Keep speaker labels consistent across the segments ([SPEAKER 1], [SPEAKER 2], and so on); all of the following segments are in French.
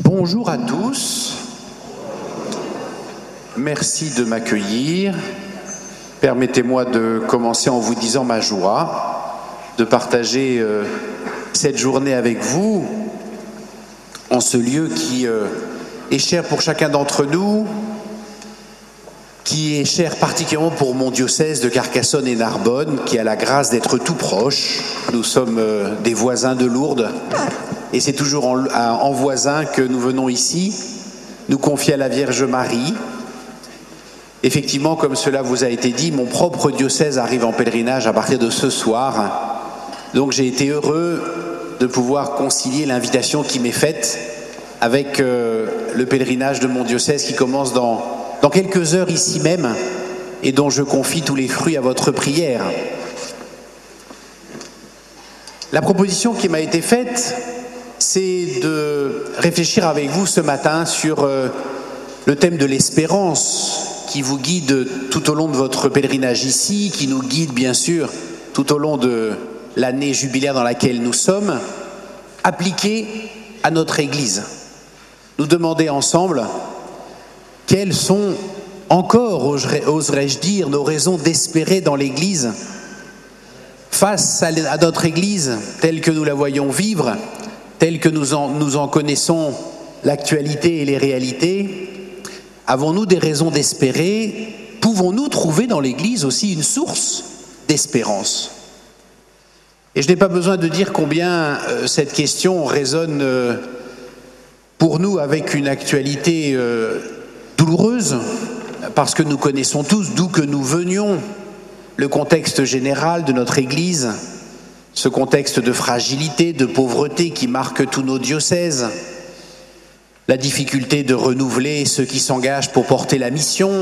[SPEAKER 1] Bonjour à tous, merci de m'accueillir. Permettez-moi de commencer en vous disant ma joie de partager cette journée avec vous en ce lieu qui est cher pour chacun d'entre nous, qui est cher particulièrement pour mon diocèse de Carcassonne et Narbonne, qui a la grâce d'être tout proche. Nous sommes des voisins de Lourdes. Et c'est toujours en voisin que nous venons ici, nous confier à la Vierge Marie. Effectivement, comme cela vous a été dit, mon propre diocèse arrive en pèlerinage à partir de ce soir. Donc j'ai été heureux de pouvoir concilier l'invitation qui m'est faite avec le pèlerinage de mon diocèse qui commence dans quelques heures ici même et dont je confie tous les fruits à votre prière. La proposition qui m'a été faite, c'est de réfléchir avec vous ce matin sur le thème de l'espérance qui vous guide tout au long de votre pèlerinage ici, qui nous guide bien sûr tout au long de l'année jubilaire dans laquelle nous sommes, appliqué à notre Église. Nous demander ensemble quelles sont encore, oserais-je dire, nos raisons d'espérer dans l'Église face à notre Église telle que nous la voyons vivre, telle que nous en connaissons l'actualité et les réalités. Avons-nous des raisons d'espérer? Pouvons-nous trouver dans l'Église aussi une source d'espérance? Et je n'ai pas besoin de dire combien cette question résonne pour nous avec une actualité douloureuse, parce que nous connaissons tous d'où que nous venions, le contexte général de notre Église, ce contexte de fragilité, de pauvreté qui marque tous nos diocèses, la difficulté de renouveler ceux qui s'engagent pour porter la mission,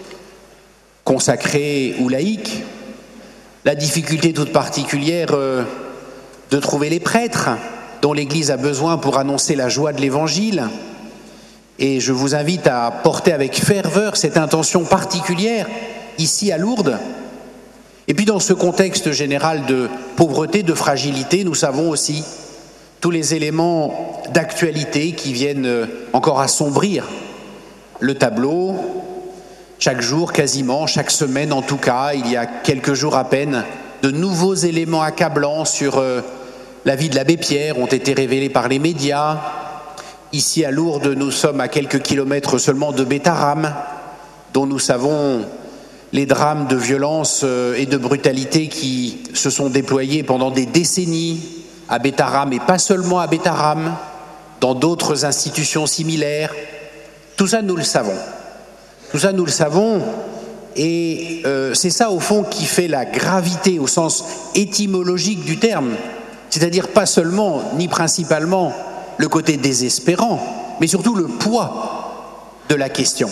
[SPEAKER 1] consacrée ou laïque, la difficulté toute particulière de trouver les prêtres dont l'Église a besoin pour annoncer la joie de l'Évangile. Et je vous invite à porter avec ferveur cette intention particulière ici à Lourdes. Et puis dans ce contexte général de pauvreté, de fragilité, nous savons aussi tous les éléments d'actualité qui viennent encore assombrir le tableau. Chaque jour, quasiment, chaque semaine en tout cas, il y a quelques jours à peine, de nouveaux éléments accablants sur la vie de l'abbé Pierre ont été révélés par les médias. Ici à Lourdes, nous sommes à quelques kilomètres seulement de Bétharram, dont nous savons les drames de violence et de brutalité qui se sont déployés pendant des décennies à Bétharram, et pas seulement à Bétharram, dans d'autres institutions similaires. Tout ça, nous le savons. Tout ça, nous le savons, et c'est ça, au fond, qui fait la gravité au sens étymologique du terme, c'est-à-dire pas seulement, ni principalement, le côté désespérant, mais surtout le poids de la question.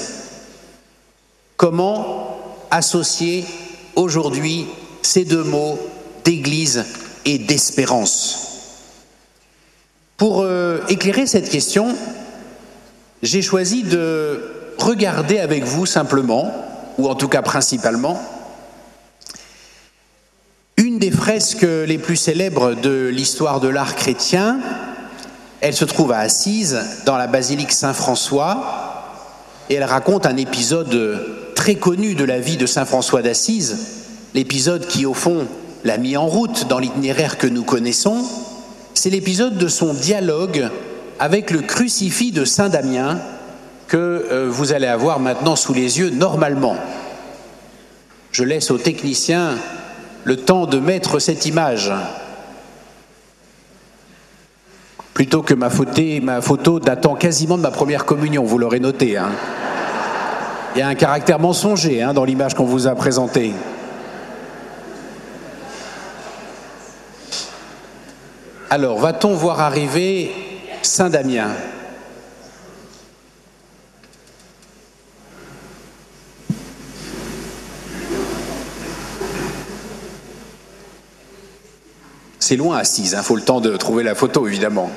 [SPEAKER 1] Comment associer aujourd'hui ces deux mots d'Église et d'espérance? Pour éclairer cette question, j'ai choisi de regarder avec vous simplement, ou en tout cas principalement, une des fresques les plus célèbres de l'histoire de l'art chrétien. Elle se trouve à Assise, dans la basilique Saint-François, et elle raconte un épisode très connu de la vie de saint François d'Assise, l'épisode qui, au fond, l'a mis en route dans l'itinéraire que nous connaissons. C'est l'épisode de son dialogue avec le crucifix de saint Damien que vous allez avoir maintenant sous les yeux normalement. Je laisse aux techniciens le temps de mettre cette image. Plutôt que ma photo datant quasiment de ma première communion, vous l'aurez noté. Hein. Il y a un caractère mensonger dans l'image qu'on vous a présentée. Alors, va-t-on voir arriver saint Damien ? C'est loin Assise, il faut le temps de trouver la photo évidemment.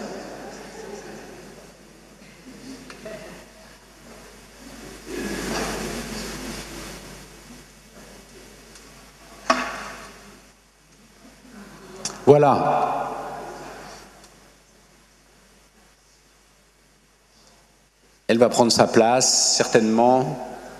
[SPEAKER 1] Voilà. Elle va prendre sa place, certainement.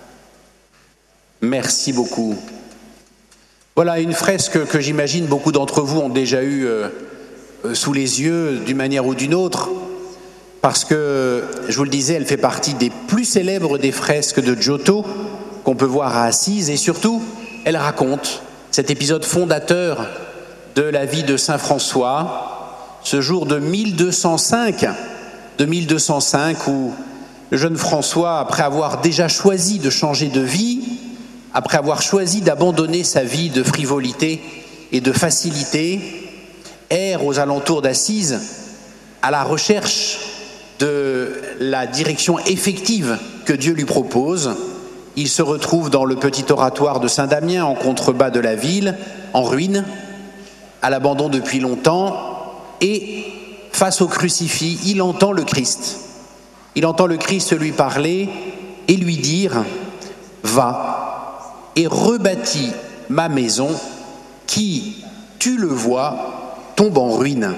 [SPEAKER 1] Merci beaucoup. Voilà une fresque que j'imagine beaucoup d'entre vous ont déjà eue sous les yeux d'une manière ou d'une autre, parce que, je vous le disais, elle fait partie des plus célèbres des fresques de Giotto qu'on peut voir à Assise, et surtout, elle raconte cet épisode fondateur de la vie de Saint François, ce jour de 1205 où le jeune François, après avoir déjà choisi de changer de vie, après avoir choisi d'abandonner sa vie de frivolité et de facilité, erre aux alentours d'Assise à la recherche de la direction effective que Dieu lui propose. Il se retrouve dans le petit oratoire de Saint-Damien, en contrebas de la ville, en ruine, à l'abandon depuis longtemps, et face au crucifix, il entend le Christ. Il entend le Christ lui parler et lui dire « Va et rebâtis ma maison qui, tu le vois, tombe en ruine.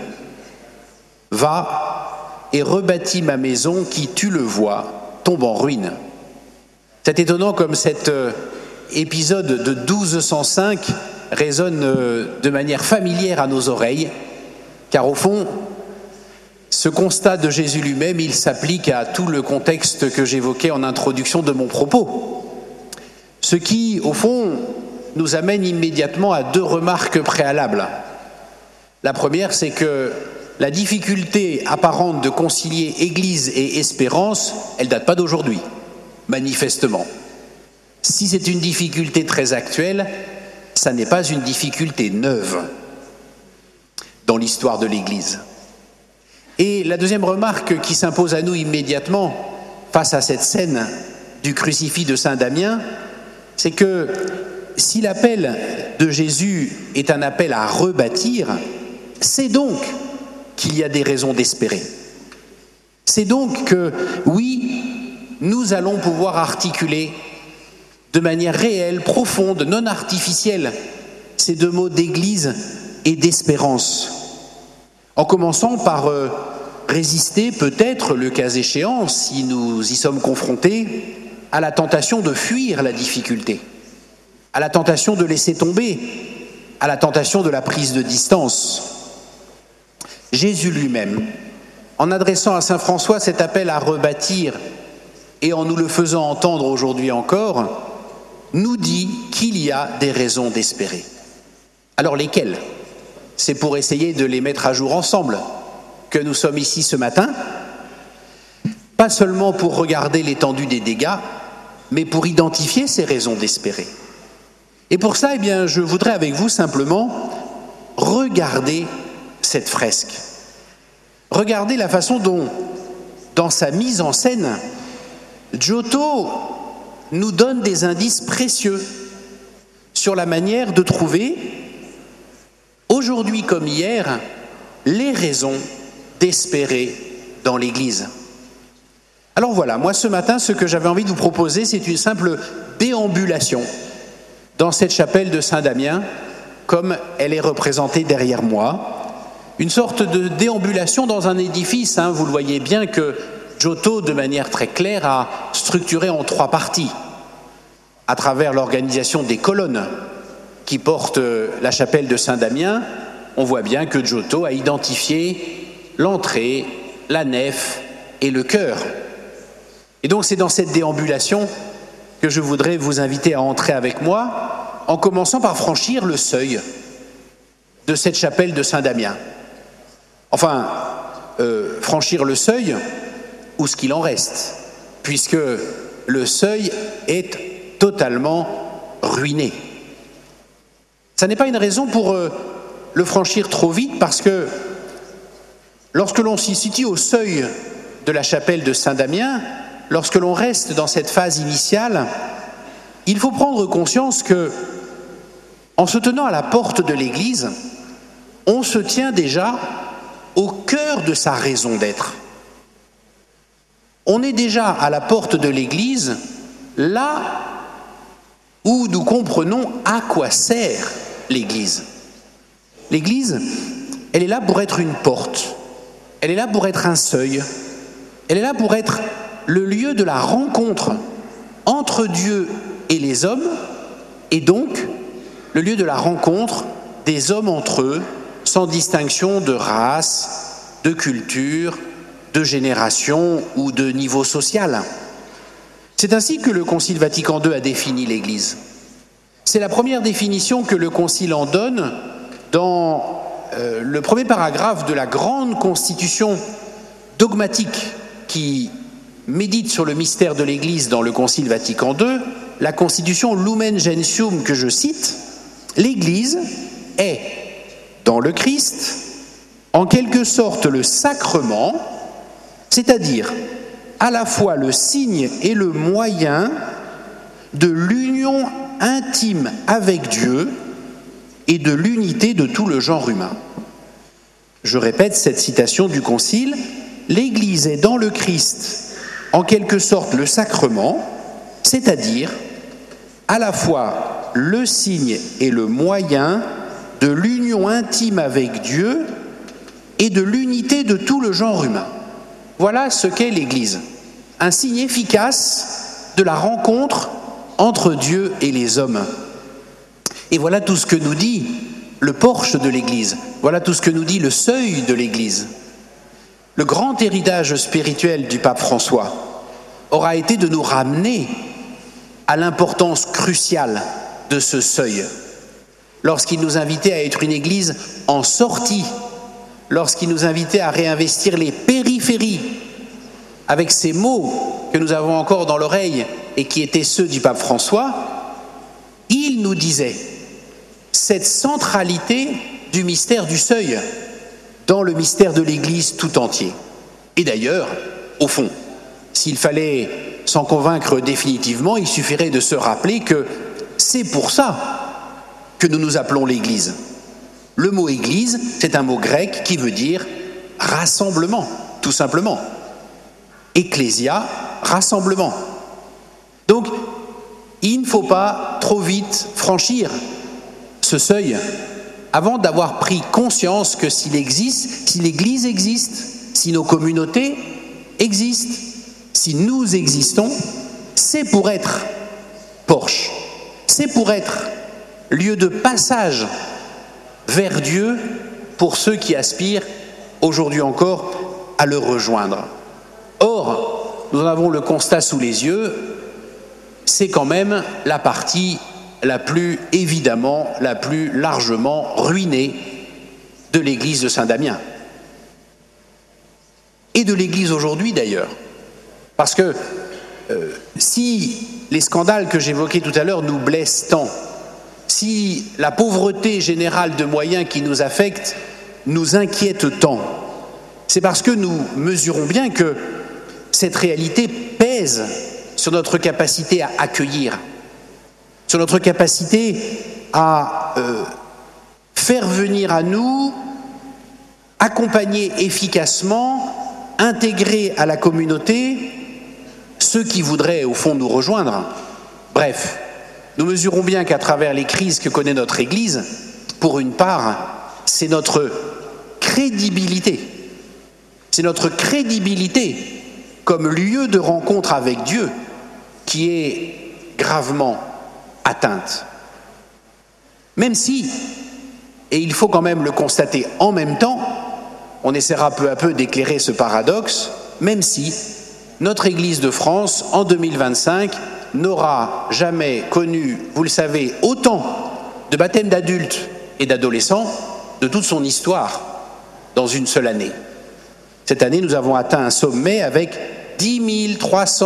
[SPEAKER 1] Va et rebâtis ma maison qui, tu le vois, tombe en ruine. » C'est étonnant comme cet épisode de 1205 résonne de manière familière à nos oreilles, car au fond, ce constat de Jésus lui-même, il s'applique à tout le contexte que j'évoquais en introduction de mon propos. Ce qui, au fond, nous amène immédiatement à deux remarques préalables. La première, c'est que la difficulté apparente de concilier Église et espérance, elle ne date pas d'aujourd'hui, manifestement. Si c'est une difficulté très actuelle, ça n'est pas une difficulté neuve dans l'histoire de l'Église. Et la deuxième remarque qui s'impose à nous immédiatement face à cette scène du crucifix de Saint-Damien, c'est que si l'appel de Jésus est un appel à rebâtir, c'est donc qu'il y a des raisons d'espérer. C'est donc que, oui, nous allons pouvoir articuler de manière réelle, profonde, non artificielle, ces deux mots d'église et d'espérance. En commençant par résister, peut-être, le cas échéant, si nous y sommes confrontés, à la tentation de fuir la difficulté, à la tentation de laisser tomber, à la tentation de la prise de distance. Jésus lui-même, en adressant à saint François cet appel à rebâtir et en nous le faisant entendre aujourd'hui encore, nous dit qu'il y a des raisons d'espérer. Alors lesquelles ? C'est pour essayer de les mettre à jour ensemble que nous sommes ici ce matin, pas seulement pour regarder l'étendue des dégâts, mais pour identifier ces raisons d'espérer. Et pour ça, je voudrais avec vous simplement regarder cette fresque. Regardez la façon dont, dans sa mise en scène, Giotto nous donne des indices précieux sur la manière de trouver, aujourd'hui comme hier, les raisons d'espérer dans l'Église. Alors voilà, moi ce matin, ce que j'avais envie de vous proposer, c'est une simple déambulation dans cette chapelle de Saint-Damien, comme elle est représentée derrière moi. Une sorte de déambulation dans un édifice, vous le voyez bien que Giotto, de manière très claire, a structuré en trois parties, à travers l'organisation des colonnes qui portent la chapelle de Saint-Damien. On voit bien que Giotto a identifié l'entrée, la nef et le chœur. Et donc c'est dans cette déambulation que je voudrais vous inviter à entrer avec moi, en commençant par franchir le seuil de cette chapelle de Saint-Damien. Enfin, franchir le seuil, ou ce qu'il en reste, puisque le seuil est totalement ruiné. Ça n'est pas une raison pour le franchir trop vite, parce que lorsque l'on s'y situe au seuil de la chapelle de Saint-Damien, lorsque l'on reste dans cette phase initiale, il faut prendre conscience que, en se tenant à la porte de l'Église, on se tient déjà au cœur de sa raison d'être. On est déjà à la porte de l'Église, là où nous comprenons à quoi sert l'Église. L'Église, elle est là pour être une porte, elle est là pour être un seuil, elle est là pour être le lieu de la rencontre entre Dieu et les hommes, et donc le lieu de la rencontre des hommes entre eux, sans distinction de race, de culture, de génération ou de niveau social. C'est ainsi que le Concile Vatican II a défini l'Église. C'est la première définition que le Concile en donne dans le premier paragraphe de la grande constitution dogmatique qui médite sur le mystère de l'Église dans le Concile Vatican II, la constitution Lumen Gentium que je cite. L'Église est, dans le Christ, en quelque sorte le sacrement, c'est-à-dire à la fois le signe et le moyen de l'union intime avec Dieu et de l'unité de tout le genre humain. Je répète cette citation du Concile, l'Église est dans le Christ en quelque sorte le sacrement, c'est-à-dire à la fois le signe et le moyen de l'union intime avec Dieu et de l'unité de tout le genre humain. Voilà ce qu'est l'Église, un signe efficace de la rencontre entre Dieu et les hommes. Et voilà tout ce que nous dit le porche de l'Église, voilà tout ce que nous dit le seuil de l'Église. Le grand héritage spirituel du pape François aura été de nous ramener à l'importance cruciale de ce seuil. Lorsqu'il nous invitait à être une Église en sortie, lorsqu'il nous invitait à réinvestir les périphéries, avec ces mots que nous avons encore dans l'oreille et qui étaient ceux du pape François, il nous disait cette centralité du mystère du seuil dans le mystère de l'Église tout entier. Et d'ailleurs, au fond, s'il fallait s'en convaincre définitivement, il suffirait de se rappeler que c'est pour ça que nous nous appelons l'Église. Le mot Église, c'est un mot grec qui veut dire rassemblement, tout simplement. Ecclésia, rassemblement. Donc, il ne faut pas trop vite franchir ce seuil avant d'avoir pris conscience que si l'Église existe, si nos communautés existent, si nous existons, c'est pour être porche, c'est pour être lieu de passage vers Dieu pour ceux qui aspirent aujourd'hui encore à le rejoindre. Or, nous en avons le constat sous les yeux, c'est quand même la partie la plus évidemment, la plus largement ruinée de l'église de Saint-Damien. Et de l'église aujourd'hui d'ailleurs. Parce que si les scandales que j'évoquais tout à l'heure nous blessent tant, si la pauvreté générale de moyens qui nous affecte nous inquiète tant, c'est parce que nous mesurons bien que cette réalité pèse sur notre capacité à accueillir, sur notre capacité à faire venir à nous, accompagner efficacement, intégrer à la communauté ceux qui voudraient au fond nous rejoindre. Bref, nous mesurons bien qu'à travers les crises que connaît notre Église, pour une part, c'est notre crédibilité. C'est notre crédibilité comme lieu de rencontre avec Dieu qui est gravement atteinte. Même si, et il faut quand même le constater en même temps, on essaiera peu à peu d'éclairer ce paradoxe, même si notre Église de France, en 2025, n'aura jamais connu, vous le savez, autant de baptêmes d'adultes et d'adolescents de toute son histoire dans une seule année. Cette année, nous avons atteint un sommet avec 10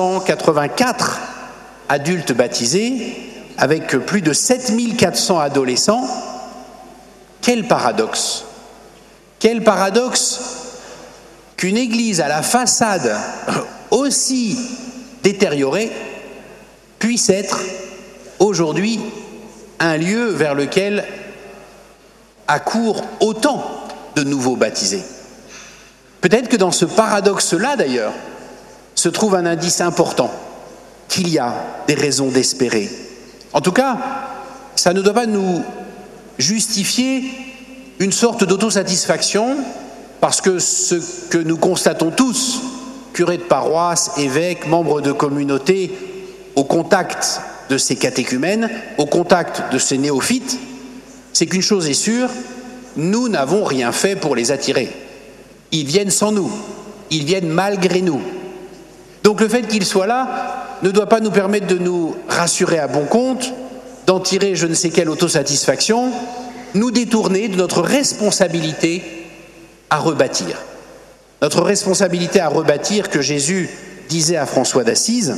[SPEAKER 1] 384 adultes baptisés, avec plus de 7 400 adolescents. Quel paradoxe! Quel paradoxe qu'une église à la façade aussi détériorée puisse être aujourd'hui un lieu vers lequel accourent autant de nouveaux baptisés. Peut-être que dans ce paradoxe-là, d'ailleurs, se trouve un indice important, qu'il y a des raisons d'espérer. En tout cas, ça ne doit pas nous justifier une sorte d'autosatisfaction, parce que ce que nous constatons tous curé de paroisse, évêque, membre de communauté, au contact de ces catéchumènes, au contact de ces néophytes, c'est qu'une chose est sûre, nous n'avons rien fait pour les attirer. Ils viennent sans nous, ils viennent malgré nous. Donc le fait qu'ils soient là ne doit pas nous permettre de nous rassurer à bon compte, d'en tirer je ne sais quelle autosatisfaction, nous détourner de notre responsabilité à rebâtir. Notre responsabilité à rebâtir que Jésus disait à François d'Assise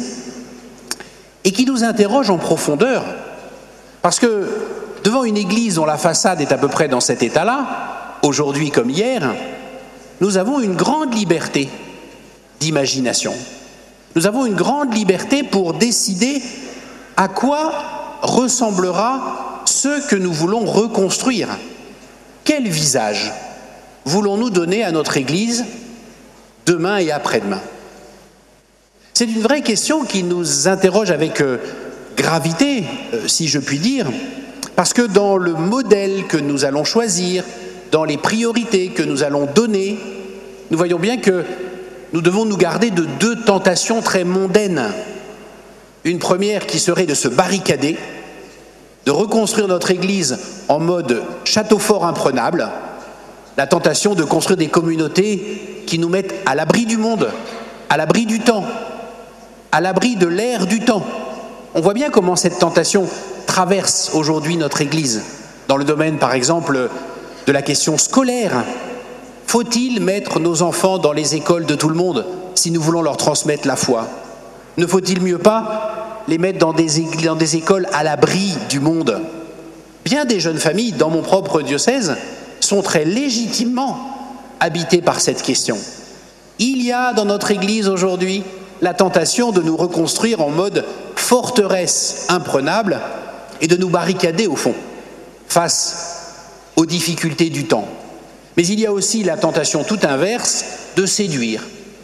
[SPEAKER 1] et qui nous interroge en profondeur. Parce que devant une église dont la façade est à peu près dans cet état-là, aujourd'hui comme hier, nous avons une grande liberté d'imagination. Nous avons une grande liberté pour décider à quoi ressemblera ce que nous voulons reconstruire. Quel visage voulons-nous donner à notre Église demain et après-demain? C'est une vraie question qui nous interroge avec gravité, si je puis dire, parce que dans le modèle que nous allons choisir, dans les priorités que nous allons donner, nous voyons bien que nous devons nous garder de deux tentations très mondaines. Une première qui serait de se barricader, de reconstruire notre Église en mode château fort imprenable, la tentation de construire des communautés qui nous mettent à l'abri du monde, à l'abri du temps, à l'abri de l'ère du temps. On voit bien comment cette tentation traverse aujourd'hui notre Église, dans le domaine par exemple de la question scolaire. Faut-il mettre nos enfants dans les écoles de tout le monde si nous voulons leur transmettre la foi? Ne faut-il mieux pas les mettre dans des écoles à l'abri du monde? Bien des jeunes familles, dans mon propre diocèse, sont très légitimement habitées par cette question. Il y a dans notre Église aujourd'hui la tentation de nous reconstruire en mode forteresse imprenable et de nous barricader au fond, face aux difficultés du temps. Mais il y a aussi la tentation tout inverse de séduire,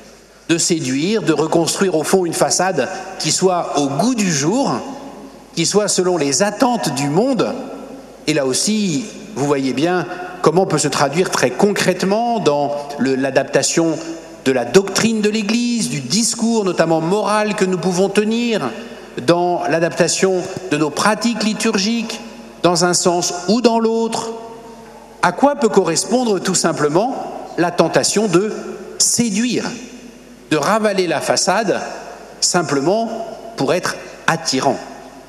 [SPEAKER 1] de reconstruire au fond une façade qui soit au goût du jour, qui soit selon les attentes du monde. Et là aussi, vous voyez bien comment peut se traduire très concrètement dans l'adaptation de la doctrine de l'Église, du discours notamment moral que nous pouvons tenir, dans l'adaptation de nos pratiques liturgiques, dans un sens ou dans l'autre. À quoi peut correspondre tout simplement la tentation de séduire, de ravaler la façade simplement pour être attirant?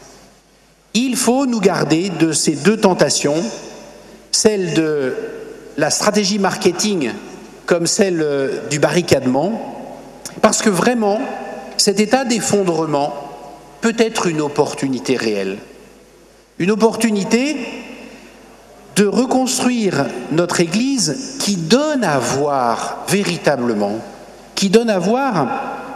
[SPEAKER 1] Il faut nous garder de ces deux tentations, celle de la stratégie marketing comme celle du barricadement, parce que vraiment, cet état d'effondrement peut être une opportunité réelle. Une opportunité de reconstruire notre Église qui donne à voir véritablement, qui donne à voir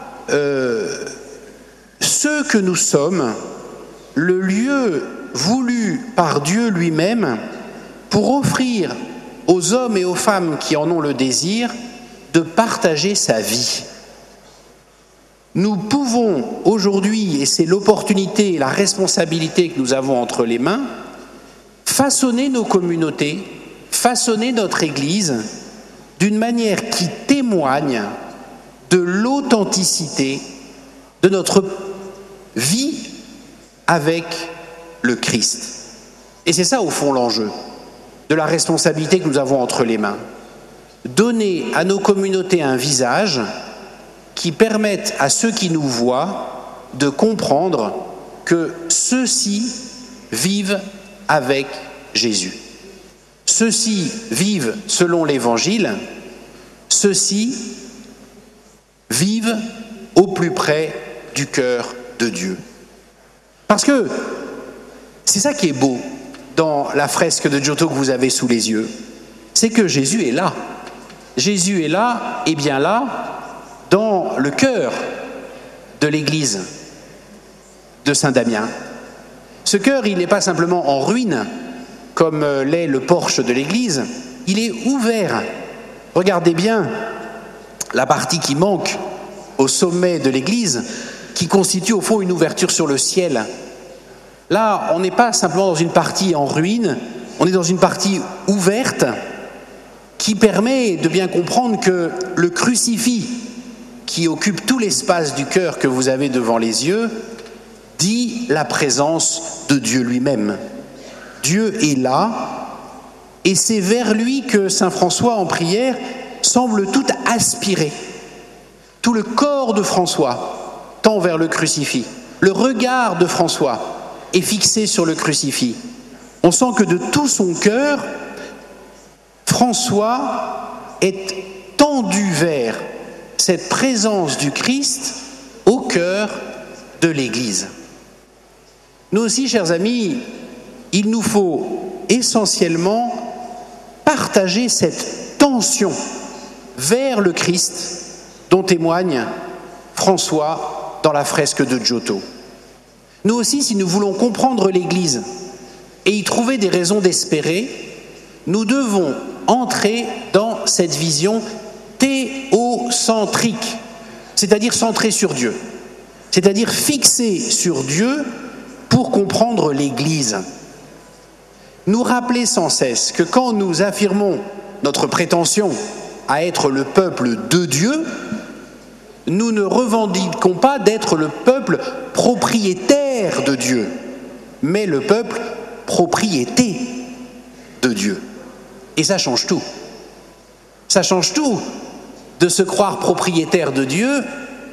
[SPEAKER 1] ce que nous sommes, le lieu voulu par Dieu lui-même pour offrir aux hommes et aux femmes qui en ont le désir de partager sa vie. Nous pouvons aujourd'hui, et c'est l'opportunité et la responsabilité que nous avons entre les mains, façonner nos communautés, façonner notre Église d'une manière qui témoigne de l'authenticité de notre vie avec le Christ. Et c'est ça au fond l'enjeu de la responsabilité que nous avons entre les mains. Donner à nos communautés un visage qui permette à ceux qui nous voient de comprendre que ceux-ci vivent avec Jésus. Ceux-ci vivent selon l'Évangile, ceux-ci vivent au plus près du cœur de Dieu. Parce que c'est ça qui est beau dans la fresque de Giotto que vous avez sous les yeux, c'est que Jésus est là. Jésus est là, et bien là, dans le cœur de l'église de Saint-Damien. Ce cœur, il n'est pas simplement en ruine, comme l'est le porche de l'église, il est ouvert. Regardez bien la partie qui manque au sommet de l'église, qui constitue au fond une ouverture sur le ciel. Là, on n'est pas simplement dans une partie en ruine, on est dans une partie ouverte qui permet de bien comprendre que le crucifix qui occupe tout l'espace du cœur que vous avez devant les yeux, dit la présence de Dieu lui-même. Dieu est là, et c'est vers lui que saint François, en prière, semble tout aspirer. Tout le corps de François tend vers le crucifix. Le regard de François est fixé sur le crucifix. On sent que de tout son cœur, François est tendu vers cette présence du Christ au cœur de l'Église. Nous aussi, chers amis, il nous faut essentiellement partager cette tension vers le Christ dont témoigne François dans la fresque de Giotto. Nous aussi, si nous voulons comprendre l'Église et y trouver des raisons d'espérer, nous devons entrer dans cette vision théocentrique, c'est-à-dire centrée sur Dieu, c'est-à-dire fixée sur Dieu pour comprendre l'Église. Nous rappeler sans cesse que quand nous affirmons notre prétention à être le peuple de Dieu, nous ne revendiquons pas d'être le peuple propriétaire de Dieu, mais le peuple propriété de Dieu. Et ça change tout. Ça change tout de se croire propriétaire de Dieu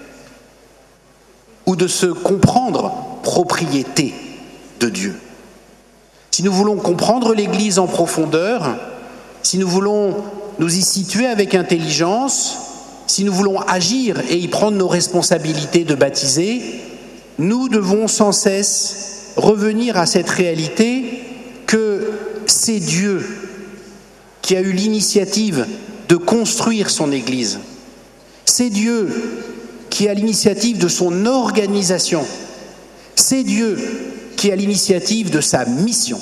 [SPEAKER 1] ou de se comprendre propriété de Dieu. Si nous voulons comprendre l'Église en profondeur, si nous voulons nous y situer avec intelligence, si nous voulons agir et y prendre nos responsabilités de baptisés, nous devons sans cesse revenir à cette réalité que c'est Dieu qui a eu l'initiative de construire son Église. C'est Dieu qui a l'initiative de son organisation. C'est Dieu qui a l'initiative de sa mission.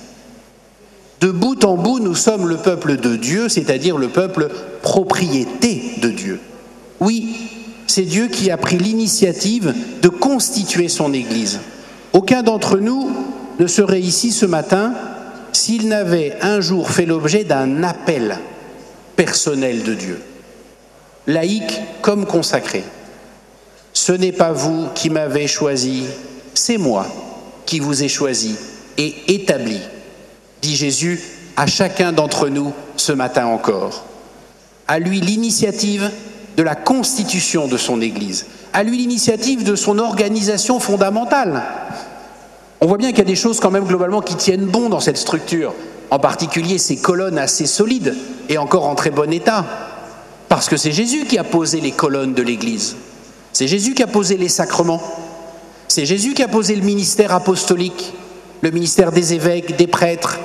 [SPEAKER 1] De bout en bout, nous sommes le peuple de Dieu, c'est-à-dire le peuple propriété de Dieu. Oui, c'est Dieu qui a pris l'initiative de constituer son Église. Aucun d'entre nous ne serait ici ce matin s'il n'avait un jour fait l'objet d'un appel personnel de Dieu, laïque comme consacré. Ce n'est pas vous qui m'avez choisi, c'est moi qui vous ai choisi et établi, dit Jésus à chacun d'entre nous ce matin encore. À lui l'initiative de la constitution de son Église, à lui l'initiative de son organisation fondamentale. On voit bien qu'il y a des choses quand même globalement qui tiennent bon dans cette structure, en particulier ces colonnes assez solides et encore en très bon état, parce que c'est Jésus qui a posé les colonnes de l'Église, c'est Jésus qui a posé les sacrements, c'est Jésus qui a posé le ministère apostolique, le ministère des évêques, des prêtres.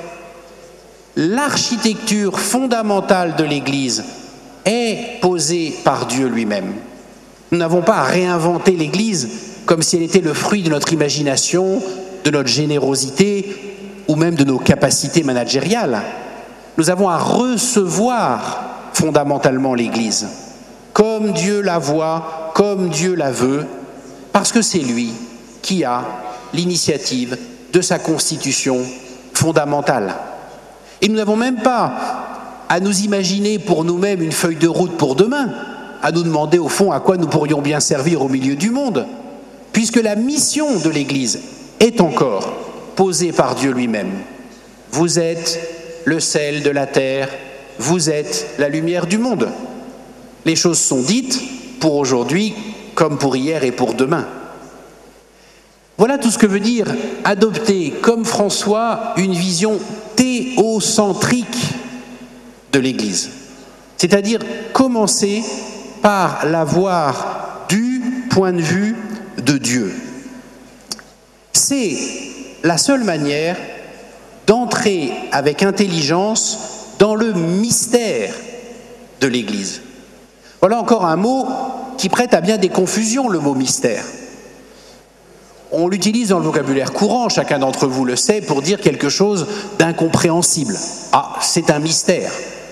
[SPEAKER 1] L'architecture fondamentale de l'Église est posée par Dieu lui-même. Nous n'avons pas à réinventer l'Église comme si elle était le fruit de notre imagination, de notre générosité ou même de nos capacités managériales. Nous avons à recevoir fondamentalement l'Église, comme Dieu la voit, comme Dieu la veut, parce que c'est lui qui a l'initiative de sa constitution fondamentale. Et nous n'avons même pas à nous imaginer pour nous-mêmes une feuille de route pour demain, à nous demander au fond à quoi nous pourrions bien servir au milieu du monde, puisque la mission de l'Église est encore posée par Dieu lui-même. Vous êtes le sel de la terre, vous êtes la lumière du monde. Les choses sont dites pour aujourd'hui comme pour hier et pour demain. Voilà tout ce que veut dire adopter, comme François, une vision théocentrique de l'Église. C'est-à-dire commencer par la voir du point de vue de Dieu. C'est la seule manière d'entrer avec intelligence dans le mystère de l'Église. Voilà encore un mot qui prête à bien des confusions, le mot mystère. On l'utilise dans le vocabulaire courant, chacun d'entre vous le sait, pour dire quelque chose d'incompréhensible. Ah, c'est un mystère.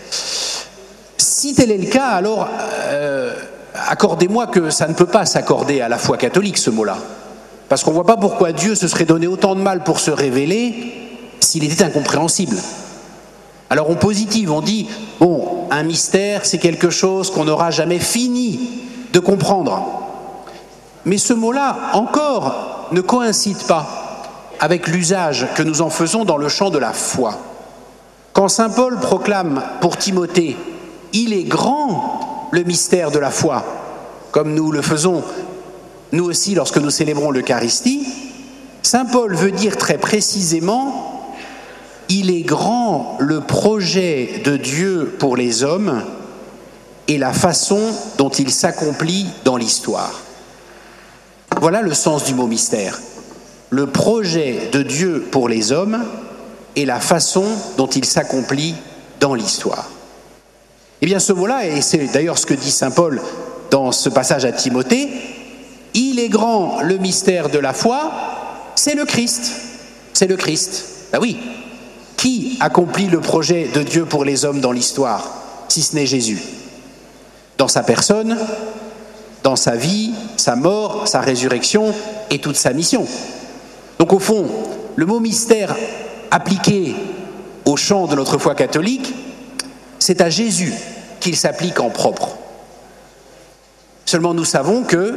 [SPEAKER 1] Si tel est le cas, alors accordez-moi que ça ne peut pas s'accorder à la foi catholique, ce mot-là. Parce qu'on ne voit pas pourquoi Dieu se serait donné autant de mal pour se révéler s'il était incompréhensible. Alors on positive, on dit, bon, un mystère, c'est quelque chose qu'on n'aura jamais fini de comprendre. Mais ce mot-là, encore, ne coïncide pas avec l'usage que nous en faisons dans le champ de la foi. Quand saint Paul proclame pour Timothée « Il est grand le mystère de la foi », comme nous le faisons nous aussi lorsque nous célébrons l'Eucharistie, saint Paul veut dire très précisément « Il est grand le projet de Dieu pour les hommes et la façon dont il s'accomplit dans l'histoire ». Voilà le sens du mot mystère. Le projet de Dieu pour les hommes et la façon dont il s'accomplit dans l'histoire. Eh bien ce mot-là, et c'est d'ailleurs ce que dit saint Paul dans ce passage à Timothée, il est grand le mystère de la foi, c'est le Christ. C'est le Christ. Ben oui, qui accomplit le projet de Dieu pour les hommes dans l'histoire, si ce n'est Jésus? Dans sa personne, dans sa vie, sa mort, sa résurrection et toute sa mission. Donc au fond, le mot mystère appliqué au champ de notre foi catholique, c'est à Jésus qu'il s'applique en propre. Seulement nous savons que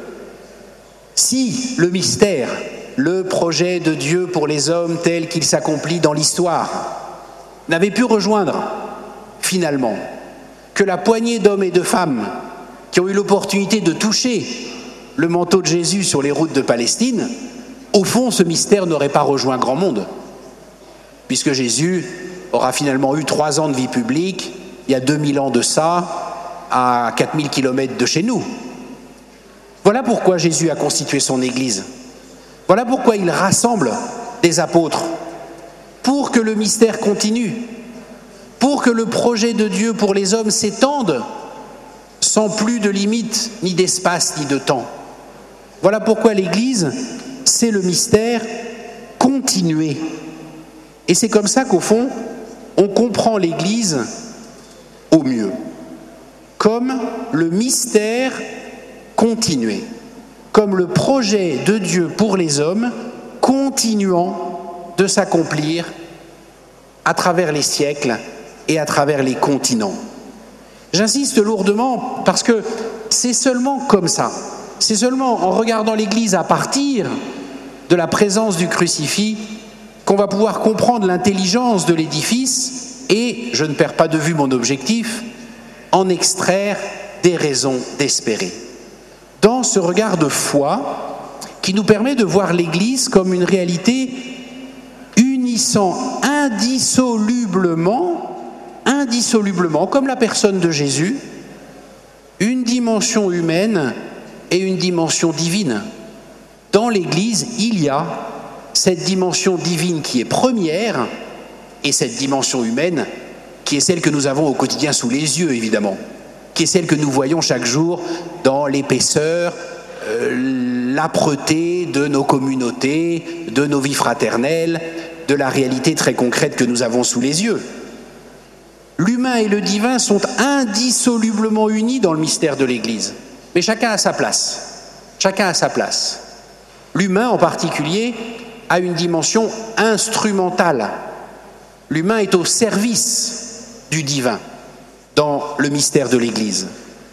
[SPEAKER 1] si le mystère, le projet de Dieu pour les hommes tel qu'il s'accomplit dans l'histoire, n'avait pu rejoindre finalement que la poignée d'hommes et de femmes qui ont eu l'opportunité de toucher le manteau de Jésus sur les routes de Palestine, au fond, ce mystère n'aurait pas rejoint grand monde, puisque Jésus aura finalement eu 3 ans de vie publique, il y a 2000 ans de ça, à 4000 kilomètres de chez nous. Voilà pourquoi Jésus a constitué son Église. Voilà pourquoi il rassemble des apôtres, pour que le mystère continue, pour que le projet de Dieu pour les hommes s'étende, sans plus de limites, ni d'espace, ni de temps. Voilà pourquoi l'Église, c'est le mystère continué. Et c'est comme ça qu'au fond, on comprend l'Église au mieux, comme le mystère continué, comme le projet de Dieu pour les hommes continuant de s'accomplir à travers les siècles et à travers les continents. J'insiste lourdement parce que c'est seulement comme ça, c'est seulement en regardant l'Église à partir de la présence du crucifix qu'on va pouvoir comprendre l'intelligence de l'édifice et, je ne perds pas de vue mon objectif, en extraire des raisons d'espérer. Dans ce regard de foi qui nous permet de voir l'Église comme une réalité unissant indissolublement, comme la personne de Jésus, une dimension humaine et une dimension divine. Dans l'Église, il y a cette dimension divine qui est première et cette dimension humaine qui est celle que nous avons au quotidien sous les yeux, évidemment, qui est celle que nous voyons chaque jour dans l'épaisseur, l'âpreté de nos communautés, de nos vies fraternelles, de la réalité très concrète que nous avons sous les yeux. L'humain et le divin sont indissolublement unis dans le mystère de l'Église, mais chacun a sa place. Chacun a sa place. L'humain en particulier a une dimension instrumentale. L'humain est au service du divin dans le mystère de l'Église.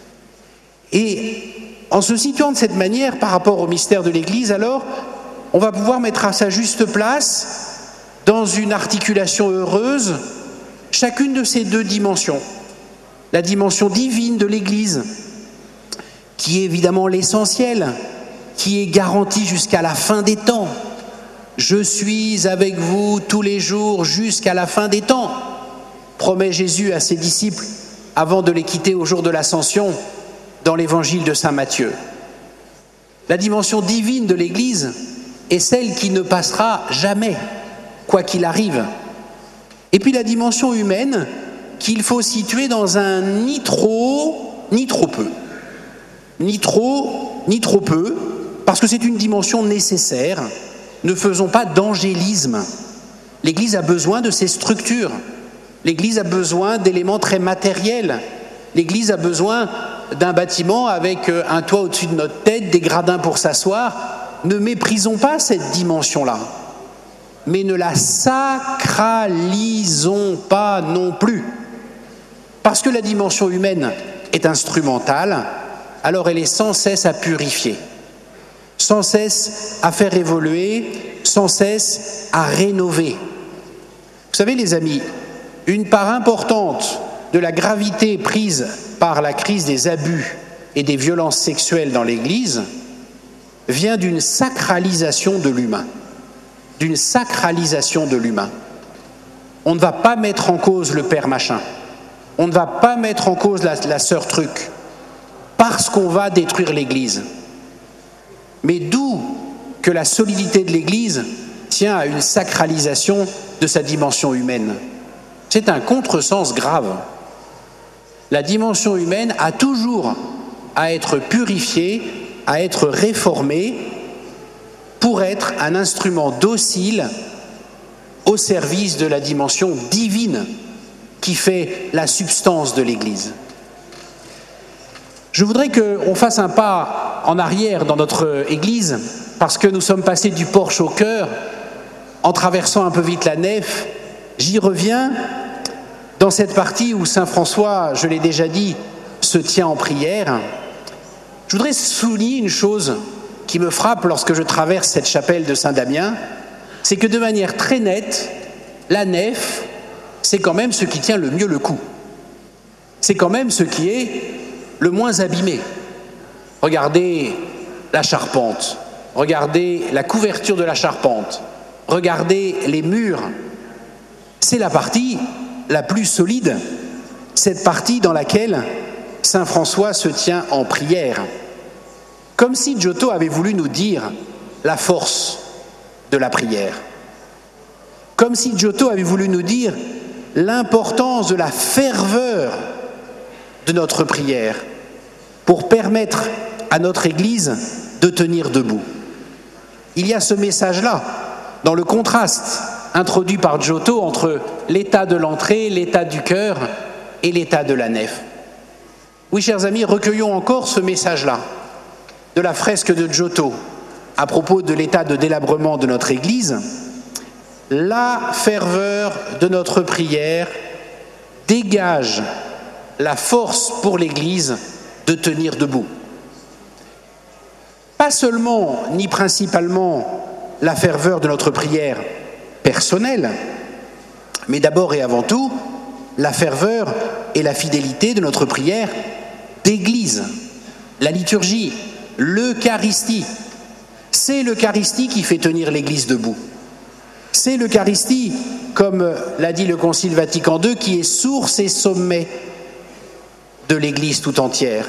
[SPEAKER 1] Et en se situant de cette manière par rapport au mystère de l'Église, alors, on va pouvoir mettre à sa juste place, dans une articulation heureuse, chacune de ces 2 dimensions. La dimension divine de l'Église, qui est évidemment l'essentiel, qui est garantie jusqu'à la fin des temps. Je suis avec vous tous les jours jusqu'à la fin des temps, promet Jésus à ses disciples avant de les quitter au jour de l'Ascension dans l'évangile de saint Matthieu. La dimension divine de l'Église est celle qui ne passera jamais, quoi qu'il arrive. Et puis la dimension humaine qu'il faut situer dans un ni trop, ni trop peu. Ni trop, ni trop peu, parce que c'est une dimension nécessaire. Ne faisons pas d'angélisme. L'Église a besoin de ses structures. L'Église a besoin d'éléments très matériels. L'Église a besoin d'un bâtiment avec un toit au-dessus de notre tête, des gradins pour s'asseoir. Ne méprisons pas cette dimension-là, mais ne la sacralisons pas non plus. Parce que la dimension humaine est instrumentale, alors elle est sans cesse à purifier, sans cesse à faire évoluer, sans cesse à rénover. Vous savez les amis, une part importante de la gravité prise par la crise des abus et des violences sexuelles dans l'Église vient d'une sacralisation de l'humain. D'une sacralisation de l'humain. On ne va pas mettre en cause le père machin. On ne va pas mettre en cause la sœur truc. Parce qu'on va détruire l'Église. Mais d'où que la solidité de l'Église tient à une sacralisation de sa dimension humaine. C'est un contresens grave. La dimension humaine a toujours à être purifiée, à être réformée pour être un instrument docile au service de la dimension divine qui fait la substance de l'Église. Je voudrais qu'on fasse un pas en arrière dans notre Église parce que nous sommes passés du porche au chœur en traversant un peu vite la nef. J'y reviens dans cette partie où Saint François, je l'ai déjà dit, se tient en prière. Je voudrais souligner une chose qui me frappe lorsque je traverse cette chapelle de Saint-Damien, c'est que de manière très nette, la nef, c'est quand même ce qui tient le mieux le coup. C'est quand même ce qui est le moins abîmé. Regardez la charpente, regardez la couverture de la charpente, regardez les murs. C'est la partie la plus solide, cette partie dans laquelle Saint François se tient en prière. Comme si Giotto avait voulu nous dire la force de la prière. Comme si Giotto avait voulu nous dire l'importance de la ferveur de notre prière pour permettre à notre Église de tenir debout. Il y a ce message-là dans le contraste introduit par Giotto entre l'état de l'entrée, l'état du cœur et l'état de la nef. Oui, chers amis, recueillons encore ce message-là de la fresque de Giotto à propos de l'état de délabrement de notre Église. La ferveur de notre prière dégage la force pour l'Église de tenir debout. Pas seulement, ni principalement, la ferveur de notre prière personnelle, mais d'abord et avant tout, la ferveur et la fidélité de notre prière d'Église. La liturgie, l'Eucharistie, c'est l'Eucharistie qui fait tenir l'Église debout. C'est l'Eucharistie, comme l'a dit le Concile Vatican II, qui est source et sommet de l'Église tout entière.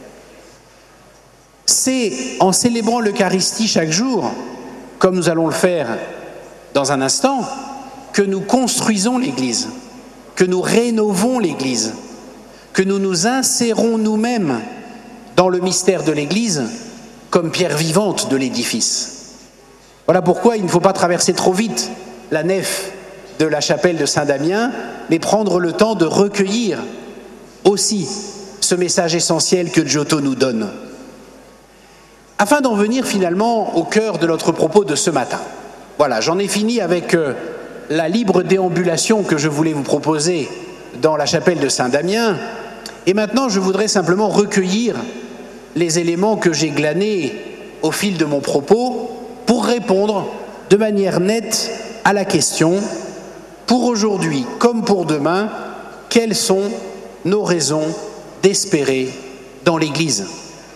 [SPEAKER 1] C'est en célébrant l'Eucharistie chaque jour, comme nous allons le faire dans un instant, que nous construisons l'Église, que nous rénovons l'Église, que nous nous insérons nous-mêmes dans le mystère de l'Église comme pierre vivante de l'édifice. Voilà pourquoi il ne faut pas traverser trop vite la nef de la chapelle de Saint-Damien, mais prendre le temps de recueillir aussi ce message essentiel que Giotto nous donne. Afin d'en venir finalement au cœur de notre propos de ce matin. Voilà, j'en ai fini avec la libre déambulation que je voulais vous proposer dans la chapelle de Saint-Damien. Et maintenant, je voudrais simplement recueillir les éléments que j'ai glanés au fil de mon propos pour répondre de manière nette à la question, pour aujourd'hui comme pour demain, quelles sont nos raisons d'espérer dans l'Église ?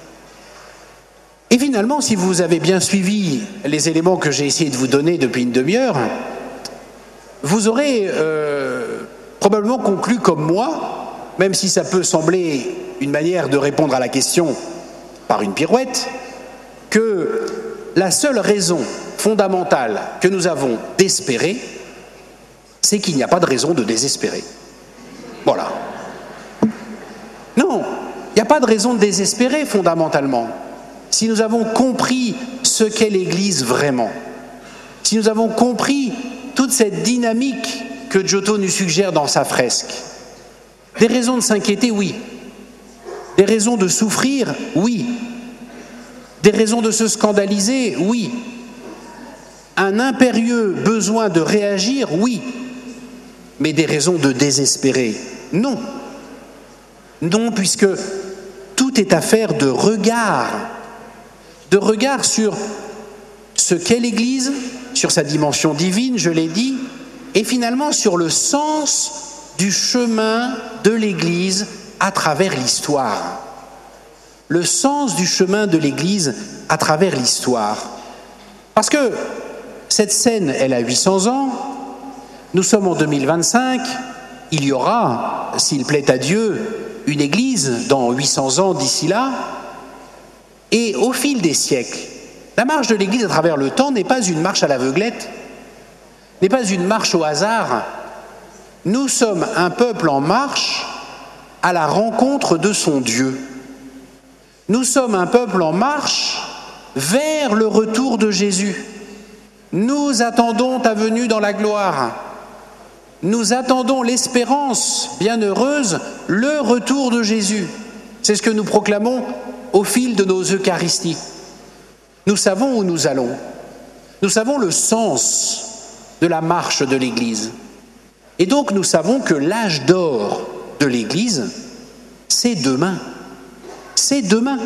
[SPEAKER 1] Et finalement, si vous avez bien suivi les éléments que j'ai essayé de vous donner depuis une demi-heure, vous aurez probablement conclu comme moi, même si ça peut sembler une manière de répondre à la question par une pirouette, que la seule raison fondamentale que nous avons d'espérer, c'est qu'il n'y a pas de raison de désespérer. Voilà. Non, il n'y a pas de raison de désespérer fondamentalement. Si nous avons compris ce qu'est l'Église vraiment, si nous avons compris toute cette dynamique que Giotto nous suggère dans sa fresque, des raisons de s'inquiéter, oui. Des raisons de souffrir, oui. Des raisons de se scandaliser, oui. Un impérieux besoin de réagir, oui. Mais des raisons de désespérer, non. Non, puisque tout Tout est affaire de regard sur ce qu'est l'Église, sur sa dimension divine, je l'ai dit, et finalement sur le sens du chemin de l'Église à travers l'histoire. Le sens du chemin de l'Église à travers l'histoire. Parce que cette scène, elle a 800 ans, nous sommes en 2025, il y aura, s'il plaît à Dieu, une Église dans 800 ans d'ici là, et au fil des siècles, la marche de l'Église à travers le temps n'est pas une marche à l'aveuglette, n'est pas une marche au hasard. Nous sommes un peuple en marche à la rencontre de son Dieu. Nous sommes un peuple en marche vers le retour de Jésus. Nous attendons ta venue dans la gloire. Nous attendons l'espérance bienheureuse, le retour de Jésus. C'est ce que nous proclamons au fil de nos Eucharisties. Nous savons où nous allons. Nous savons le sens de la marche de l'Église. Et donc nous savons que l'âge d'or de l'Église, c'est demain. C'est demain.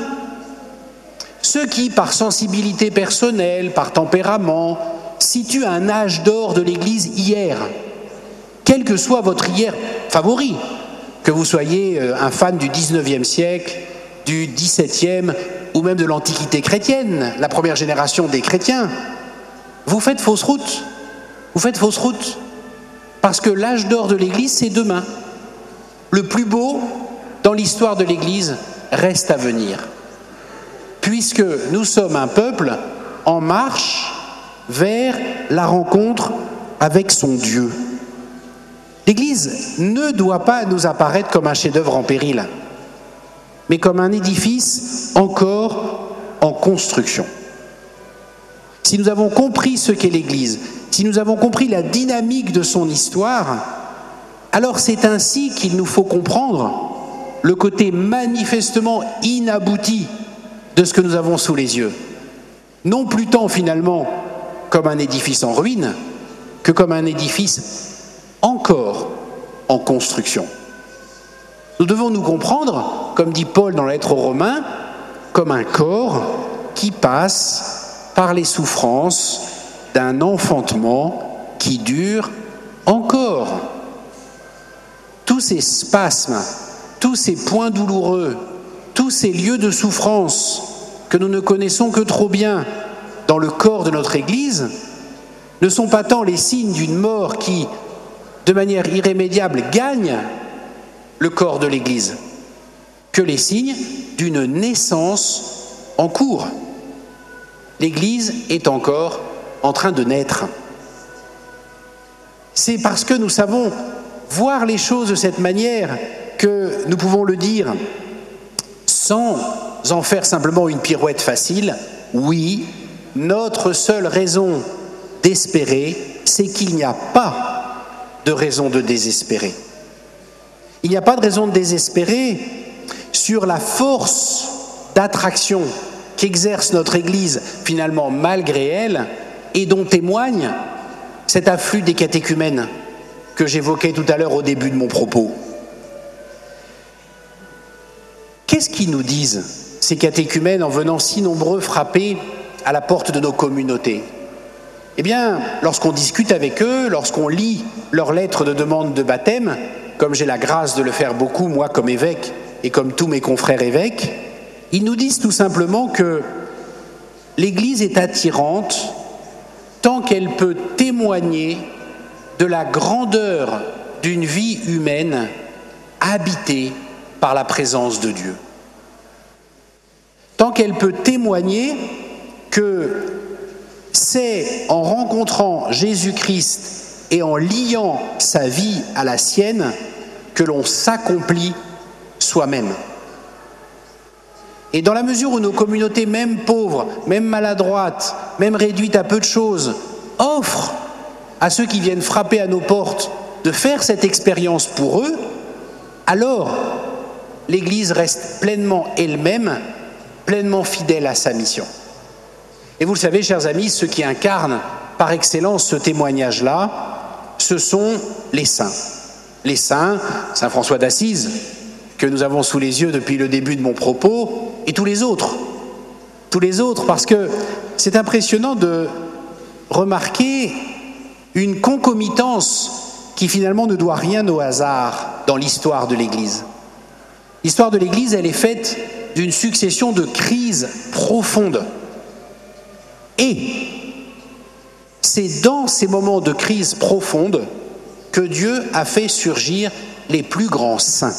[SPEAKER 1] Ceux qui, par sensibilité personnelle, par tempérament, situent un âge d'or de l'Église hier, quel que soit votre hier favori, que vous soyez un fan du 19e siècle, du 17e ou même de l'Antiquité chrétienne, la première génération des chrétiens, vous faites fausse route. Vous faites fausse route. Parce que l'âge d'or de l'Église, c'est demain. Le plus beau dans l'histoire de l'Église reste à venir. Puisque nous sommes un peuple en marche vers la rencontre avec son Dieu. L'Église ne doit pas nous apparaître comme un chef-d'œuvre en péril, mais comme un édifice encore en construction. Si nous avons compris ce qu'est l'Église, si nous avons compris la dynamique de son histoire, alors c'est ainsi qu'il nous faut comprendre le côté manifestement inabouti de ce que nous avons sous les yeux. Non plus tant finalement comme un édifice en ruine que comme un édifice encore en construction. Nous devons nous comprendre, comme dit Paul dans la lettre aux Romains, comme un corps qui passe par les souffrances d'un enfantement qui dure encore. Tous ces spasmes, tous ces points douloureux, tous ces lieux de souffrance que nous ne connaissons que trop bien dans le corps de notre Église ne sont pas tant les signes d'une mort qui, de manière irrémédiable, gagne le corps de l'Église que les signes d'une naissance en cours. L'Église est encore en train de naître. C'est parce que nous savons voir les choses de cette manière que nous pouvons le dire sans en faire simplement une pirouette facile. Oui, notre seule raison d'espérer, c'est qu'il n'y a pas de raison de désespérer. Il n'y a pas de raison de désespérer sur la force d'attraction qu'exerce notre Église, finalement malgré elle, et dont témoigne cet afflux des catéchumènes que j'évoquais tout à l'heure au début de mon propos. Qu'est-ce qu'ils nous disent, ces catéchumènes, en venant si nombreux frapper à la porte de nos communautés ? Eh bien, lorsqu'on discute avec eux, lorsqu'on lit leurs lettres de demande de baptême, comme j'ai la grâce de le faire beaucoup, moi comme évêque, et comme tous mes confrères évêques, ils nous disent tout simplement que l'Église est attirante tant qu'elle peut témoigner de la grandeur d'une vie humaine habitée par la présence de Dieu. Tant qu'elle peut témoigner que c'est en rencontrant Jésus-Christ et en liant sa vie à la sienne que l'on s'accomplit soi-même. Et dans la mesure où nos communautés, même pauvres, même maladroites, même réduites à peu de choses, offrent à ceux qui viennent frapper à nos portes de faire cette expérience pour eux, alors l'Église reste pleinement elle-même, pleinement fidèle à sa mission. Et vous le savez, chers amis, ceux qui incarnent par excellence ce témoignage-là, ce sont les saints. Les saints, Saint François d'Assise, que nous avons sous les yeux depuis le début de mon propos, et tous les autres, parce que c'est impressionnant de remarquer une concomitance qui finalement ne doit rien au hasard dans l'histoire de l'Église. L'histoire de l'Église, elle est faite d'une succession de crises profondes. Et c'est dans ces moments de crise profonde que Dieu a fait surgir les plus grands saints.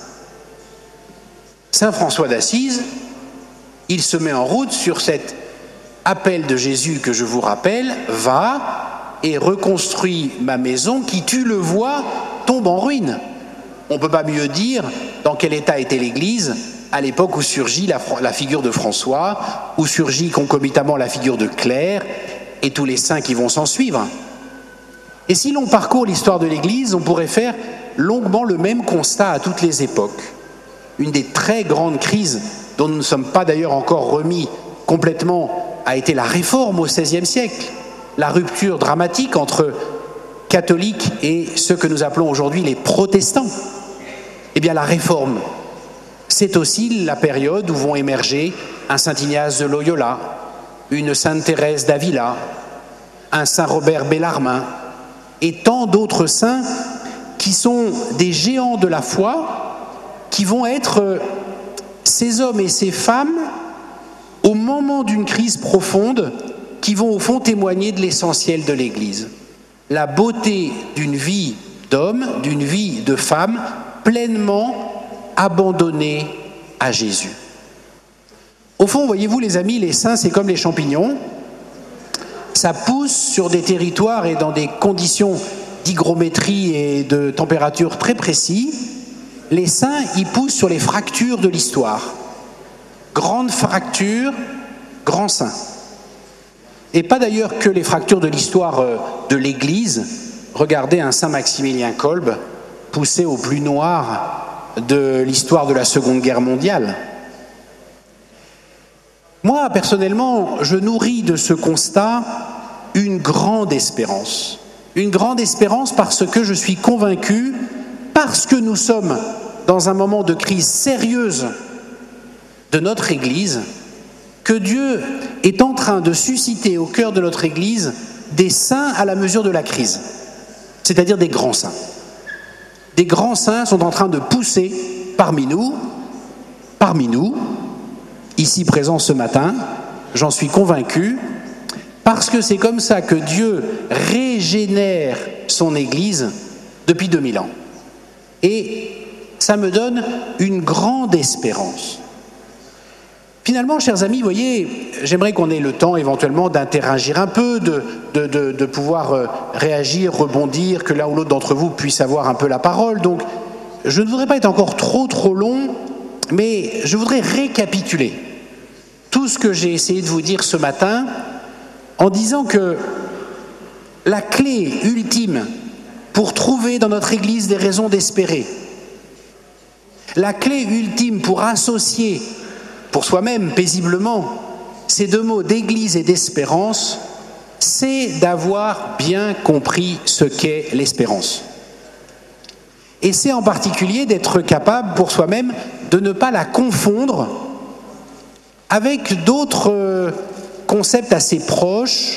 [SPEAKER 1] Saint François d'Assise, il se met en route sur cet appel de Jésus que je vous rappelle, « Va et reconstruis ma maison qui, tu le vois, tombe en ruine ». On ne peut pas mieux dire dans quel état était l'Église à l'époque où surgit la figure de François, où surgit concomitamment la figure de Claire et tous les saints qui vont s'en suivre. Et si l'on parcourt l'histoire de l'Église, on pourrait faire longuement le même constat à toutes les époques. Une des très grandes crises dont nous ne sommes pas d'ailleurs encore remis complètement a été la Réforme au XVIe siècle, la rupture dramatique entre catholiques et ceux que nous appelons aujourd'hui les protestants. Eh bien, la Réforme, c'est aussi la période où vont émerger un Saint Ignace de Loyola, une Sainte Thérèse d'Avila, un Saint Robert Bellarmin et tant d'autres saints qui sont des géants de la foi, qui vont être ces hommes et ces femmes au moment d'une crise profonde, qui vont au fond témoigner de l'essentiel de l'Église. La beauté d'une vie d'homme, d'une vie de femme, pleinement abandonnée à Jésus. Au fond, voyez-vous les amis, les saints, c'est comme les champignons. Ça pousse sur des territoires et dans des conditions d'hygrométrie et de température très précis. Les saints, ils poussent sur les fractures de l'histoire. Grande fracture, grand saint. Et pas d'ailleurs que les fractures de l'histoire de l'Église. Regardez un Saint Maximilien Kolbe, poussé au plus noir de l'histoire de la Seconde Guerre mondiale. Moi, personnellement, je nourris de ce constat une grande espérance. Une grande espérance parce que je suis convaincu, parce que nous sommes dans un moment de crise sérieuse de notre Église, que Dieu est en train de susciter au cœur de notre Église des saints à la mesure de la crise, c'est-à-dire des grands saints. Des grands saints sont en train de pousser parmi nous, ici présents ce matin, j'en suis convaincu, parce que c'est comme ça que Dieu régénère son Église depuis 2000 ans. Et ça me donne une grande espérance. Finalement, chers amis, vous voyez, j'aimerais qu'on ait le temps éventuellement d'interagir un peu, de pouvoir réagir, rebondir, que l'un ou l'autre d'entre vous puisse avoir un peu la parole. Donc, je ne voudrais pas être encore trop long, mais je voudrais récapituler tout ce que j'ai essayé de vous dire ce matin en disant que la clé ultime pour trouver dans notre Église des raisons d'espérer, la clé ultime pour associer pour soi-même paisiblement ces deux mots d'Église et d'espérance, c'est d'avoir bien compris ce qu'est l'espérance. Et c'est en particulier d'être capable pour soi-même de ne pas la confondre avec d'autres concepts assez proches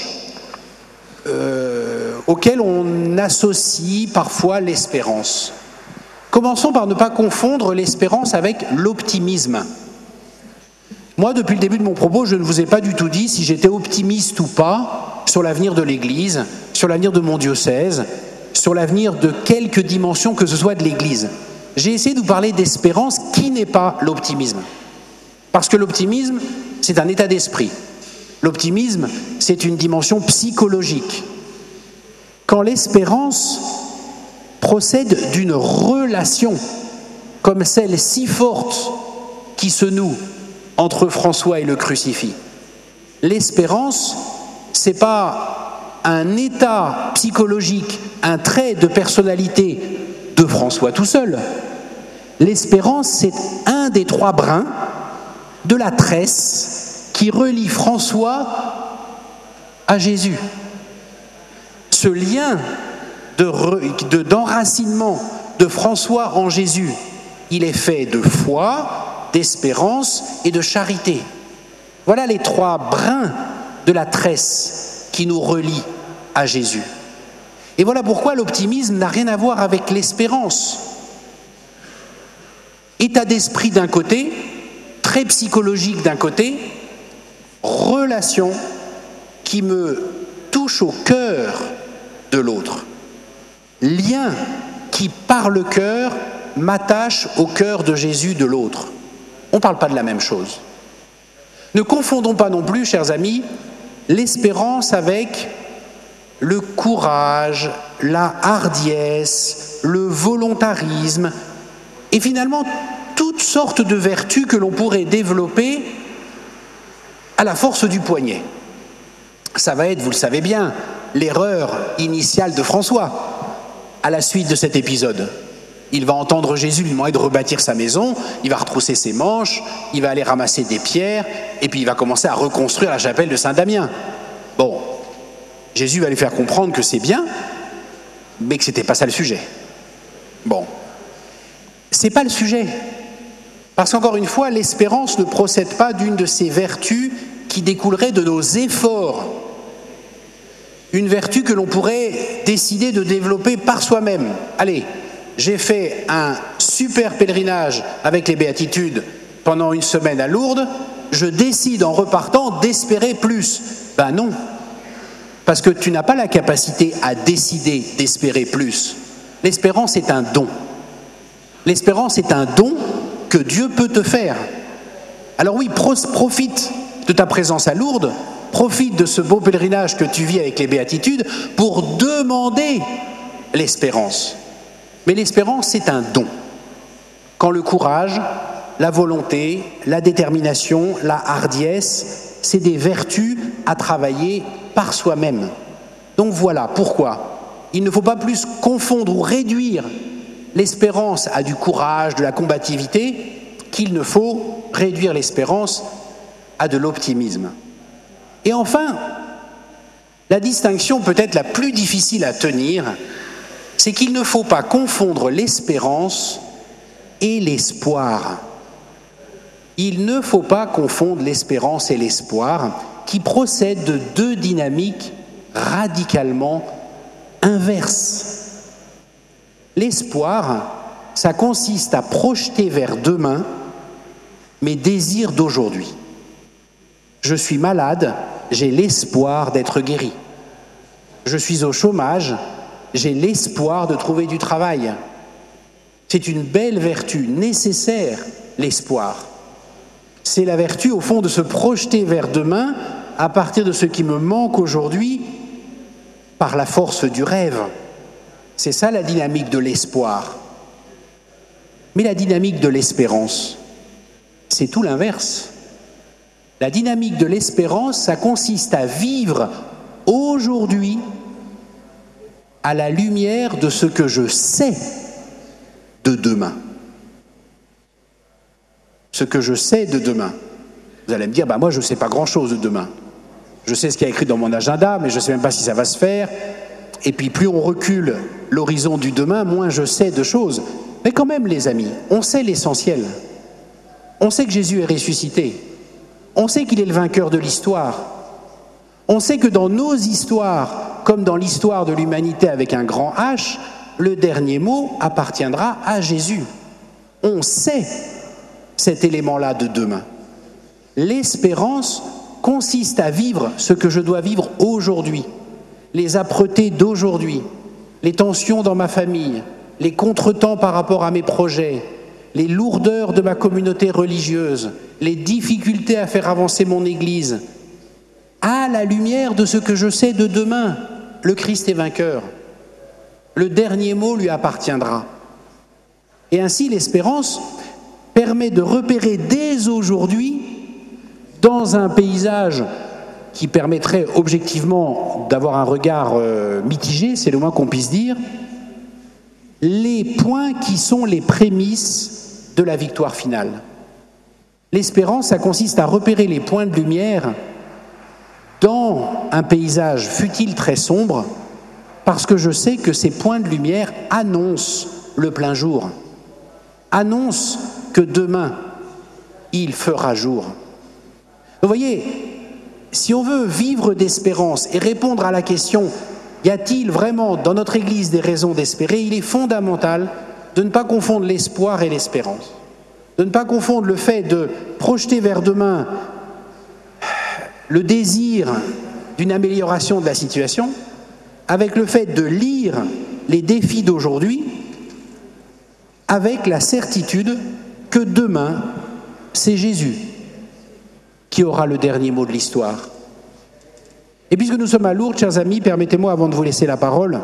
[SPEAKER 1] auxquels on associe parfois l'espérance. Commençons par ne pas confondre l'espérance avec l'optimisme. Moi, depuis le début de mon propos, je ne vous ai pas du tout dit si j'étais optimiste ou pas sur l'avenir de l'Église, sur l'avenir de mon diocèse, sur l'avenir de quelque dimension que ce soit de l'Église. J'ai essayé de vous parler d'espérance qui n'est pas l'optimisme. Parce que l'optimisme, c'est un état d'esprit. L'optimisme, c'est une dimension psychologique. Quand l'espérance procède d'une relation comme celle si forte qui se noue entre François et le crucifix. L'espérance, ce n'est pas un état psychologique, un trait de personnalité de François tout seul. L'espérance, c'est un des trois brins de la tresse qui relie François à Jésus. Ce lien d'enracinement de François en Jésus Il est fait de foi, d'espérance et de charité. Voilà les 3 brins de la tresse qui nous relient à Jésus. Et voilà pourquoi l'optimisme n'a rien à voir avec l'espérance. État d'esprit d'un côté, très psychologique d'un côté, relation qui me touche au cœur de l'autre. Lien qui, par le cœur, m'attache au cœur de Jésus de l'autre. On ne parle pas de la même chose. Ne confondons pas non plus, chers amis, l'espérance avec le courage, la hardiesse, le volontarisme, et finalement toutes sortes de vertus que l'on pourrait développer à la force du poignet. Ça va être, vous le savez bien, l'erreur initiale de François à la suite de cet épisode. Il va entendre Jésus lui demander de rebâtir sa maison, il va retrousser ses manches, il va aller ramasser des pierres, et puis il va commencer à reconstruire la chapelle de Saint-Damien. Bon, Jésus va lui faire comprendre que c'est bien, mais que c'était pas ça le sujet. Bon, c'est pas le sujet. Parce qu'encore une fois, l'espérance ne procède pas d'une de ces vertus qui découleraient de nos efforts. Une vertu que l'on pourrait décider de développer par soi-même. Allez, j'ai fait un super pèlerinage avec les béatitudes pendant une semaine à Lourdes, je décide en repartant d'espérer plus. Ben non, parce que tu n'as pas la capacité à décider d'espérer plus. L'espérance est un don. L'espérance est un don que Dieu peut te faire. Alors oui, profite de ta présence à Lourdes, profite de ce beau pèlerinage que tu vis avec les béatitudes pour demander l'espérance. Mais l'espérance, c'est un don. Quand le courage, la volonté, la détermination, la hardiesse, c'est des vertus à travailler par soi-même. Donc voilà pourquoi il ne faut pas plus confondre ou réduire l'espérance à du courage, de la combativité, qu'il ne faut réduire l'espérance à de l'optimisme. Et enfin, la distinction peut-être la plus difficile à tenir, c'est qu'il ne faut pas confondre l'espérance et l'espoir. Il ne faut pas confondre l'espérance et l'espoir, qui procèdent de 2 dynamiques radicalement inverses. L'espoir, ça consiste à projeter vers demain mes désirs d'aujourd'hui. Je suis malade, j'ai l'espoir d'être guéri. Je suis au chômage, j'ai l'espoir de trouver du travail. C'est une belle vertu nécessaire, l'espoir. C'est la vertu, au fond, de se projeter vers demain à partir de ce qui me manque aujourd'hui par la force du rêve. C'est ça la dynamique de l'espoir. Mais la dynamique de l'espérance, c'est tout l'inverse. La dynamique de l'espérance, ça consiste à vivre aujourd'hui à la lumière de ce que je sais de demain. Ce que je sais de demain. Vous allez me dire, moi je ne sais pas grand-chose de demain. Je sais ce qu'il y a écrit dans mon agenda, mais je ne sais même pas si ça va se faire. Et puis plus on recule l'horizon du demain, moins je sais de choses. Mais quand même, les amis, on sait l'essentiel. On sait que Jésus est ressuscité. On sait qu'il est le vainqueur de l'histoire. On sait que dans nos histoires, comme dans l'histoire de l'humanité avec un grand H, le dernier mot appartiendra à Jésus. On sait cet élément-là de demain. L'espérance consiste à vivre ce que je dois vivre aujourd'hui, les âpretés d'aujourd'hui, les tensions dans ma famille, les contretemps par rapport à mes projets, les lourdeurs de ma communauté religieuse, les difficultés à faire avancer mon Église, à la lumière de ce que je sais de demain. Le Christ est vainqueur. Le dernier mot lui appartiendra. Et ainsi, l'espérance permet de repérer dès aujourd'hui, dans un paysage qui permettrait objectivement d'avoir un regard mitigé, c'est le moins qu'on puisse dire, les points qui sont les prémices de la victoire finale. L'espérance, ça consiste à repérer les points de lumière dans un paysage, fût-il très sombre, parce que je sais que ces points de lumière annoncent le plein jour. annonce que demain, il fera jour. Vous voyez, si on veut vivre d'espérance et répondre à la question « Y a-t-il vraiment dans notre Église des raisons d'espérer ?», il est fondamental de ne pas confondre l'espoir et l'espérance. De ne pas confondre le fait de projeter vers demain le désir d'une amélioration de la situation avec le fait de lire les défis d'aujourd'hui avec la certitude que demain, c'est Jésus qui aura le dernier mot de l'histoire. Et puisque nous sommes à Lourdes, chers amis, permettez-moi, avant de vous laisser la parole,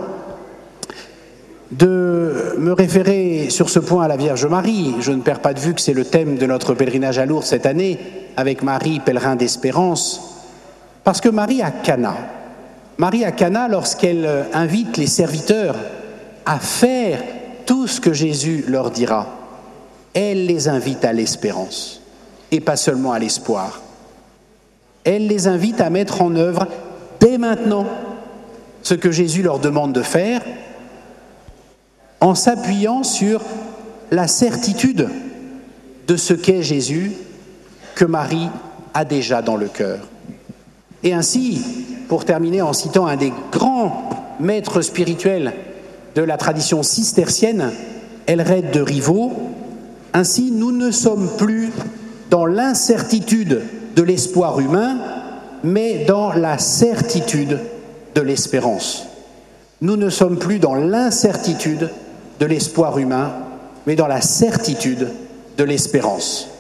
[SPEAKER 1] de me référer sur ce point à la Vierge Marie. Je ne perds pas de vue que c'est le thème de notre pèlerinage à Lourdes cette année, avec Marie, pèlerin d'espérance, parce que Marie à Cana, lorsqu'elle invite les serviteurs à faire tout ce que Jésus leur dira, elle les invite à l'espérance, et pas seulement à l'espoir. Elle les invite à mettre en œuvre dès maintenant ce que Jésus leur demande de faire, en s'appuyant sur la certitude de ce qu'est Jésus, que Marie a déjà dans le cœur. Et ainsi, pour terminer en citant un des grands maîtres spirituels de la tradition cistercienne, Elred de Rivaux, ainsi nous ne sommes plus dans l'incertitude de l'espoir humain, mais dans la certitude de l'espérance. Nous ne sommes plus dans l'incertitude de l'espoir humain, mais dans la certitude de l'espérance.